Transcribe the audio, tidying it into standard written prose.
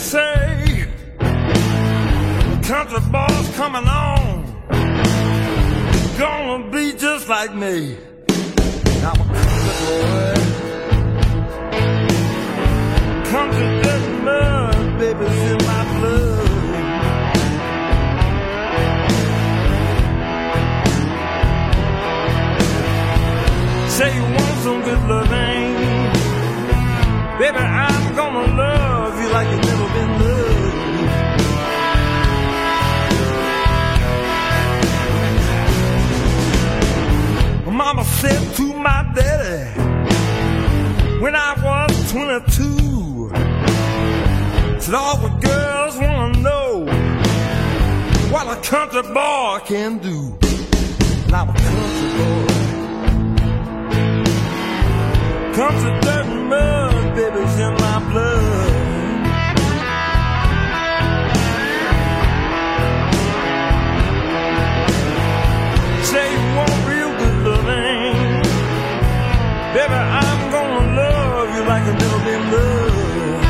say country boys coming on, gonna be just like me. I'm a country boy, country dirt and mud, baby's in my blood. Say you want some good loving, baby, I'm gonna love you like you've never been loved. Mama said to my daddy when I was 22, said all the girls wanna know what a country boy can do. And I'm a country boy, country dirt and mud, baby's in my blood. Say you want real good loving, baby, I'm gonna love you like you've never been loved.